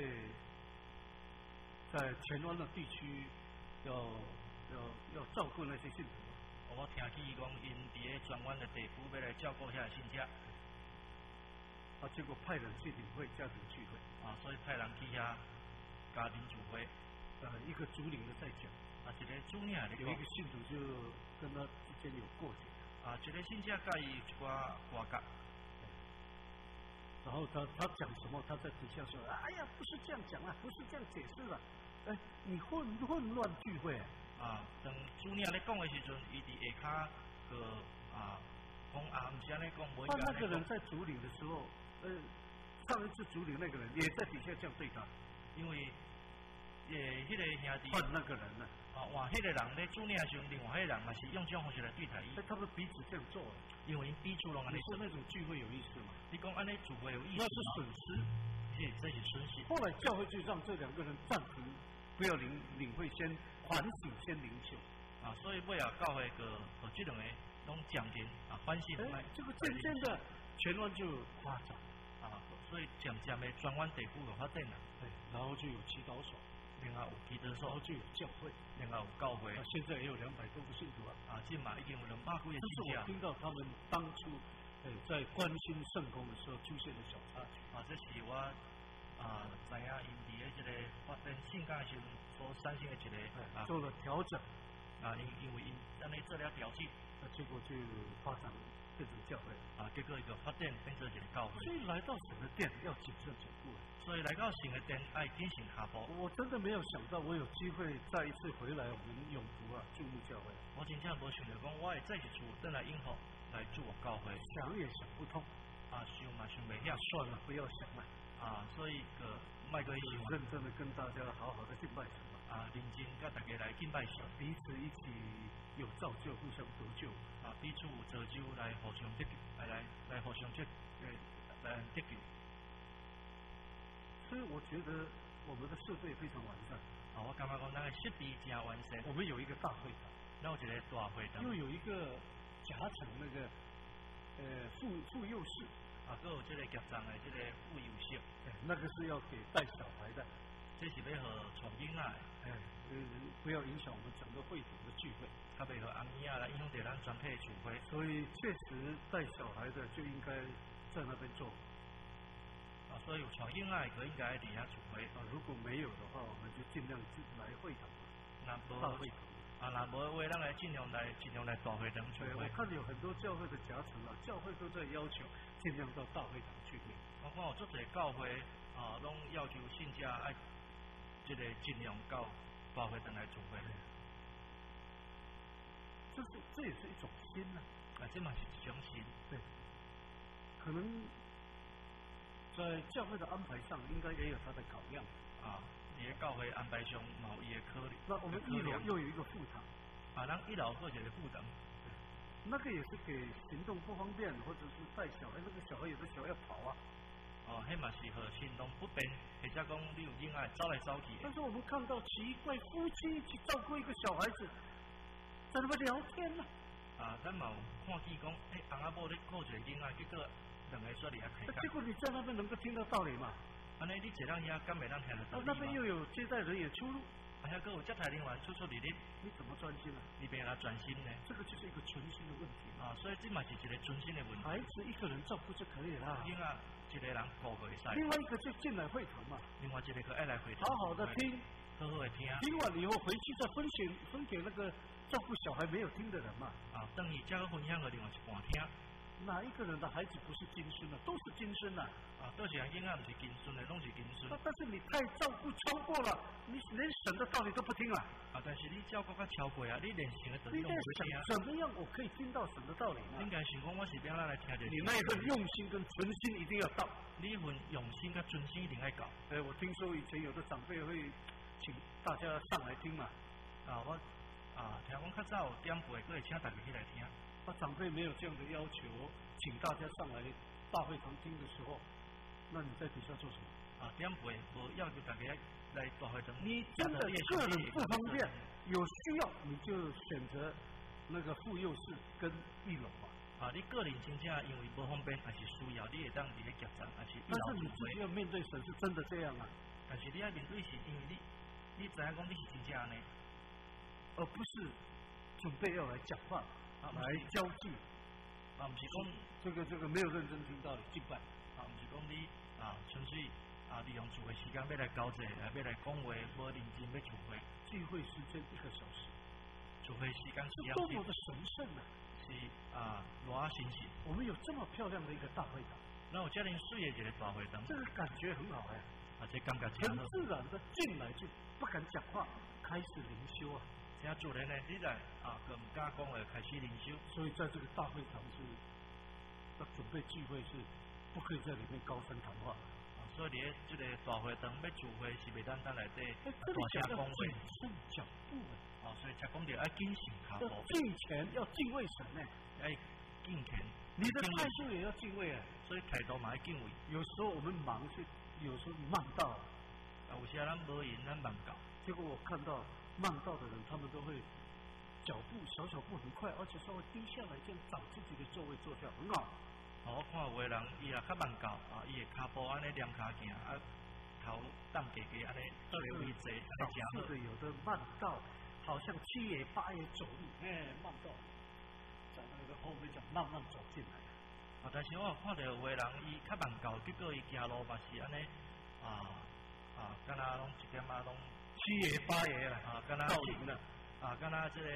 在荃湾的地区要照顾那些信徒。 我听见讲，因伫咧荃湾的地区要来照顾遐信者。 结果派人去领会家庭聚会。 所以派人去遐家庭聚会。 一个主领的在讲。 一个主领的有一个信徒就跟他之间有过节。 一个信者介意一寡瓜葛。 然后他讲什么？他在底下说：“哎呀，不是这样讲啊，不是这样解释的。你混乱聚会。” 当主领咧讲的时阵，伊伫下骹个讲唔是安尼讲，无应该。 那个人在主领的时候，上一次主领那个人也在底下这样对他， 因为迄个兄弟换那个人呢。 换迄个人咧主领的时候，另外迄个人嘛是用这种方式来对待伊。 他们彼此这样做。 因为因彼此拢安尼。 你说那种聚会有意思吗？ 你讲安尼聚会有意思？ 那是损失。 这是损失。 后来教会就让这两个人暂停，不要领会，先反省，先领袖。 所以尾后教会个这两个拢暂停反省。 这个渐渐的荃湾就发展所以渐渐的荃湾地区就发展了。 然后就有祈祷所， 然后有祈祷所， 然后就有教会， 然后有教会。 现在也有200多个信徒今嘛已经有200几个信徒。 这是我听到他们当初在关心圣工的时候出现的小插曲。 这是我知影因伫咧这个发展圣工的时候所产生的一个做了调整因为因安尼做了调整， 结果就发展变成教会结果一个发展变成一个教会。 所以来到神的殿要谨慎脚步。 所以来到神的殿爱谨慎脚步。 我真的没有想到我有机会再一次回来我们永福注目教会。 我真正无想到讲我会再一次回来永福来祝我教会。 想也想不通想嘛想袂晓。 算了，不要想了所以个卖个想。 认真的跟大家好好的敬拜神认真跟大家来敬拜神， 彼此一起有造就，互相得救彼此有造就来互相得救，来互相来得救。 所以我觉得我们的设备非常完善我感觉讲咱的设备真完善。 我们有一个大会堂， 然后一个大会堂， 又有一个夹层那个妇幼室还有这个夹层的这个妇幼室， 那个是要给带小孩的， 这是要和传囡仔不要影响我们整个会堂的聚会， 较袂和翁仔来影响到咱全体的聚会。 所以确实带小孩的就应该在那边做所以有传囡仔的应该伫遐聚会如果没有的话，我们就尽量来会堂大会堂若无的话，咱来尽量来大会堂聚会。 我看有很多教会的夹层教会都在要求尽量到大会堂聚会。 我看有足侪教会拢要求信者爱这个尽量到大会堂来聚会。 这也是一种心这嘛是一种心。 对，可能在教会的安排上，应该也有它的考量伊个教会安排上嘛有伊个考虑。 那我们1楼又有一个副堂咱1楼或者是副堂， 那个也是给行动不方便或者是带小孩，那个小孩有的小孩要跑迄嘛是和行动不便，或者讲你有囡仔走来走去。 但是我们看到奇怪，夫妻一起照顾一个小孩子，在那边聊天咱嘛有看见讲，翁仔某咧顾一个囡仔，结果2个说伫遐开讲。 结果你在那边能够听到道理吗？ 安尼你坐咱遐，敢袂当听得到？ 那边又有接待人也出入， 遐佫有接待人员出入入， 你怎么专心你别来专心呢？ 这个就是一个存心的问题所以这嘛是一个存心的问题。 孩子一个人照顾就可以了， 囡仔一个人顾袂使。 另外一个就进来会堂嘛， 另外一个爱来会堂， 好好的听， 好好的听。 听完以后回去再分给那个照顾小孩没有听的人嘛。 等于再分享给另外一半听。 哪一个人的孩子不是金孙呢？都是金孙呐！ 倒是人囡仔唔是金孙的，拢是金孙。 但是你太照顾超过了，你连神的道理都不听啊！ 但是你照顾较超过啊，你连神的道理都不听啊！ 怎么样我可以听到神的道理呢？ 应该想讲我是要来听着。 你那一份用心跟存心一定要到， 你份用心跟存心一定要到。 我听说以前有的长辈会请大家上来听嘛。 我听讲较早点背，佫会请大家起来听。 长辈没有这样的要求，请大家上来大会堂听的时候，那你在底下做什么？ 点背无要求大家来大会堂。 你真的个人不方便，有需要你就选择那个妇幼室跟一楼嘛。 你个人真正因为不方便还是需要，你会当伫咧夹站还是？ 但是你自己要面对神是真的这样啊。 但是你要面对是因为你知影讲你是真正安尼， 而不是准备要来讲话。来交际， 唔是讲这个没有认真听到的敬拜， 唔是讲你纯粹利用聚会时间要来交际，要来讲话，无认真要聚会。 聚会时间1个小时， 聚会时间是多么的神圣啊！ 是偌神圣。 我们有这么漂亮的一个大会堂， 那有这样水的一个大会堂， 这个感觉很好哎， 这感觉很自然的进来就不敢讲话，开始灵修啊。 真自然呢，你来佢唔敢讲嘅，开始灵修。 所以在这个大会堂是要准备聚会是不可以在里面高声谈话。 所以你这个大会堂要聚会是袂单单来对大声讲话。 慎脚步所以才讲到要谨慎脚步。 要敬虔，要敬畏神呢， 要敬虔。 你的态度也要敬畏啊。 所以态度嘛要敬畏。 有时候我们忙是，有时候慢到， 有时咱无闲，咱慢到。 结果我看到慢到的人，他们都会脚步小步很快，而且稍微低下来，这样找自己的座位坐下，很好。 我看有的人伊也较慢到，伊会脚步安尼踮脚行，头挡低低安尼坐位坐，安尼正好。 有的慢到好像7爷8爷走路，慢到在那个后面讲慢慢走进来。 但是我看到有的人伊较慢到，结果伊行路嘛是安尼敢若拢一点拢 7爷8爷啦， 敢若造林了。 敢若这个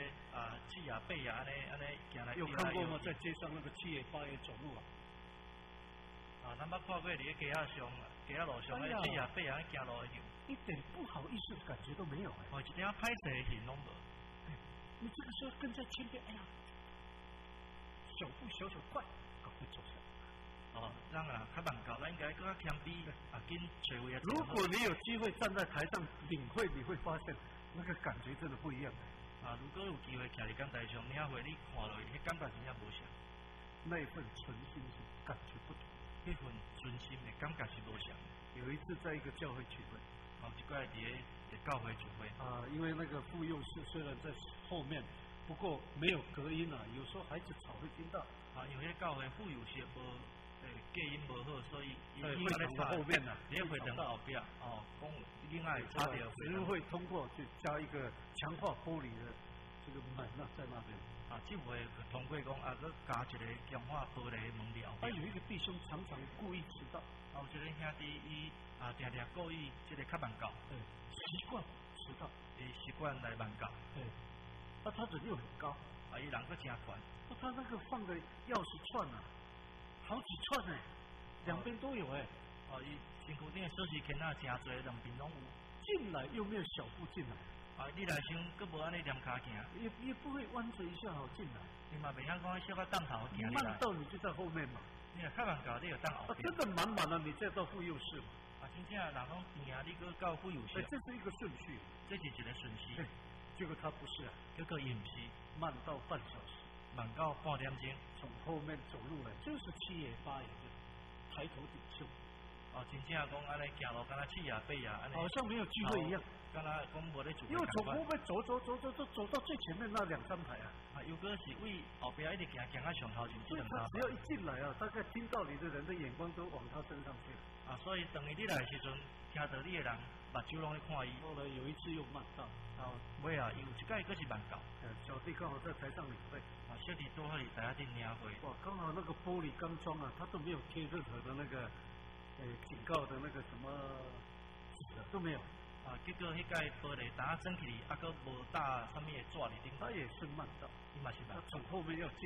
7爷8爷安尼行来。 有看过吗？在街上那个7爷8爷走路咱捌看过伫咧街仔路上，那7爷8爷行路的一点不好意思的感觉都没有一点歹势的形拢无。 你这个时候跟在前边，哎呀，小步小快，赶快走下来。 咱较慢到，咱应该更较谦卑，紧找位。 如果你有机会站在台上领会，你会发现那个感觉真的不一样。 如果有机会徛伫讲台上领会，你看落去，迄感觉真正无像。 那一份纯心是感觉不同， 迄份纯心的感觉是无像。 有一次在一个教会聚会， 一个伫咧教会聚会。 因为那个妇幼室虽然在后面，不过没有隔音有时候孩子吵会听到。 因为教会妇幼室无隔音无好，所以会场的后面咧会场后壁讲囡仔会差着。 只会通过就加一个强化玻璃的这个门在那边。 这回通过讲佮加一个强化玻璃门了。 有一个弟兄常常故意迟到。 有一个兄弟伊定定故意这个较慢到。 习惯迟到。 习惯来慢到。 他人又很高。 伊人佫真宽。 他那个放的钥匙串好几串两边都有伊身躯顶的锁匙圈真多，两边拢有。 进来又没有小步进来。 你来先佫无安尼踮脚行。 也不会弯着一下好进来。 你嘛袂晓讲小可当头行。 你慢到你就在后面嘛。 你较慢到，你就当后边。 真的满了，你再到妇幼室嘛。 真正人讲行，你佫到妇幼室。 这是一个顺序。 这是一个顺序。 结果他不是结果伊唔是。 慢到半小时。 慢到半点钟。 从后面走路来，就是7爷8爷的抬头挺胸。 真正讲安尼行路，敢若7爷8爷安尼。 好像没有聚会一样。 敢若讲无咧聚会。 又从后面走到最前面那2、3排又果是为后边一直行到上头前。 所以他只要一进来大概听道理的人的眼光都往他身上去。 所以等于你来的时阵，听到你的人目睭拢咧看伊。 后来有一次又慢到。 尾有一届佫是慢到。 小弟刚好在台上领会。 小弟多好伫台下顶领会。 哇，刚好那个玻璃钢窗他都没有贴任何的那个警告的那个什么纸都没有。 结果迄届玻璃打整起，佫无打啥物纸伫顶。 他也是慢到。 伊嘛是慢。 从后面要进来。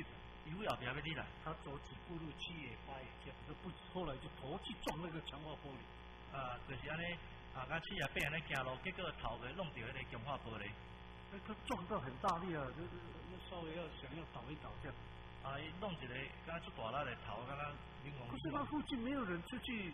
以为后边要你来， 他走几步路7也8也这样，不后来就头去撞那个强化玻璃。 就是安尼甲7也8安尼行路，结果头给弄到迄个强化玻璃。 他撞到很大力啊，就是稍微想要倒一倒这样。 伊弄一个敢出大力的头，敢若玲珑。 可是那附近没有人出去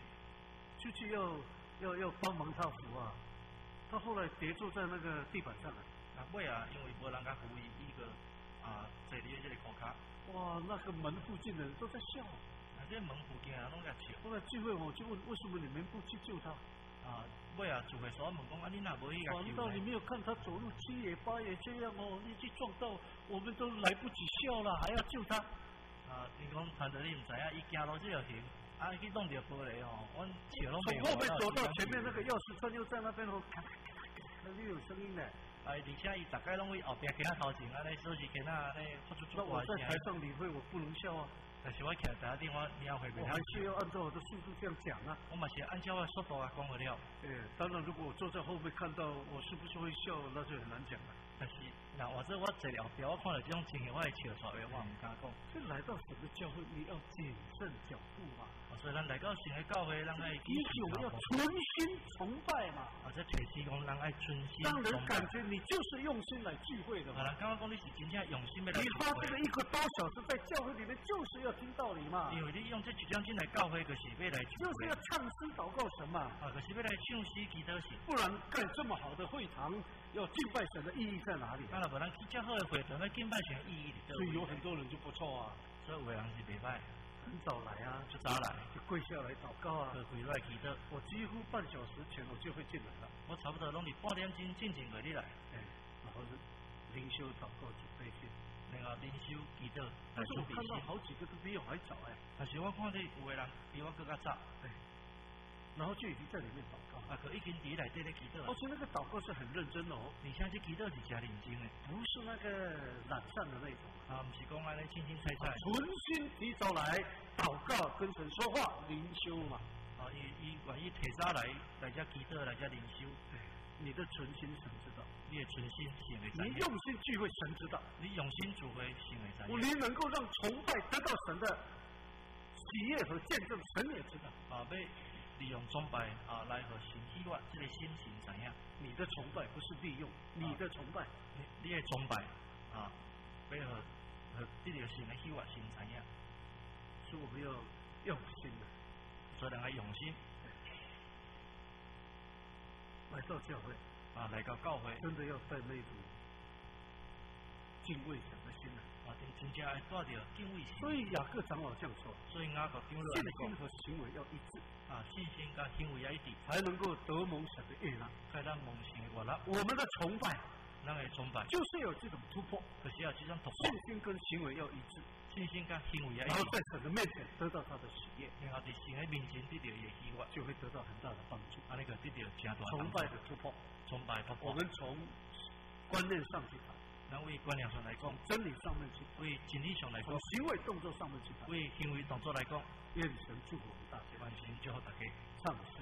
要帮忙他扶啊，他后来跌坐在那个地板上了。 尾啊，因为无人甲扶伊，坐伫这个裤骹。 哇，那个门附近的人都在笑。 这门附近啊，拢在笑。 后来聚会我就问，为什么你们不去救他？ 尾啊，聚会所问讲，你哪无去甲救？ 难道你没有看他走路7也8也这样哦？你去撞到，我们都来不及笑了，还要救他？ 你讲团队你唔知影，伊行路这就行，去弄着玻璃哦，阮笑拢从后面走到前面那个钥匙串又在那边哦，咔咔咔咔，那有声音的。 而且伊大概拢会后边行头前安尼，所以行安尼发出那我在台上理会，我不能笑啊。 但是我徛在电话领会袂。 我还是要按照我的速度这样讲啊。 我嘛是按照我速度讲不了。 当然，如果我坐在后面看到，我是不是会笑，那就很难讲了。 但是，或者我坐后边，我看到这种情形，我会笑出来，我唔敢讲。 这来到神的教会，你要谨慎脚步嘛。 所以咱来到神的教会，咱爱第一我们要存心崇拜嘛。 这提示讲，咱爱存心。 让人感觉你就是用心来聚会的嘛。 人刚刚讲你是真正用心来。 你花这个1个多小时在教会里面，就是要听道理嘛。 因为你用这1点钟来教会，就是要来。 就是要唱诗祷告神嘛。 就是要来唱诗祈祷神。 不然盖这么好的会堂，要敬拜神的意义在哪里？ 当然不然去较好的会堂，那敬拜神的意义。 所以有很多人就不错啊。 所以有的人是袂歹。 很早来啊， 就早来， 就跪下来祷告啊， 跪落来祈祷。 我几乎半小时前我就会进来了。 我差不多拢是半点钟进前你来。 然后灵修祷告准备去， 然后灵修祈祷。 但是我看到好几个都比我还早但是我看到有的人比我更加早。 然后就已经在里面祷告。 可已经伫内底咧祈祷。 而且那个祷告是很认真的哦。 而且这祈祷是真认真的， 不是那个懒散的那种。 不是讲安尼轻轻菜菜。 存心提早来祷告，跟神说话，灵修嘛。 伊愿意提早来这祈祷，来这灵修。 你的存心神知道， 你的存心神会知道。 你用心聚会神知道， 你用心聚会神会知道。 你能够让崇拜得到神的喜悦和见证，神也知道。 要利用崇拜来和神喜悦，这个心神知影。 你的崇拜不是利用，你的崇拜， 你的崇拜要和这个神的喜悦神知影。 所以我们要用心的， 所以人要用心。 来到教会来到教会， 真的要带那种敬畏神的心真正要带着敬畏神。 所以雅各长老这样说， 所以雅各长老信心和行为要一致。 信心跟行为要一致， 才能够得蒙神的悦纳， 才能蒙神的悦纳。 我们的崇拜， 咱的崇拜就是有这种突破， 可是要这种突破。 信心跟行为要一致， 信心跟行为要一致， 然后在神的面前得到他的喜悦， 然后在神的面前得到也喜悦， 就会得到很大的帮助。 那个得到真大崇拜的突破， 崇拜突破。 我们从观念上去谈， 咱为观念上来讲， 真理上面去谈， 为真理上来讲， 行为动作上面去谈， 为行为动作来讲， 愿神祝福我们大家， 愿神祝福大家。 唱诗。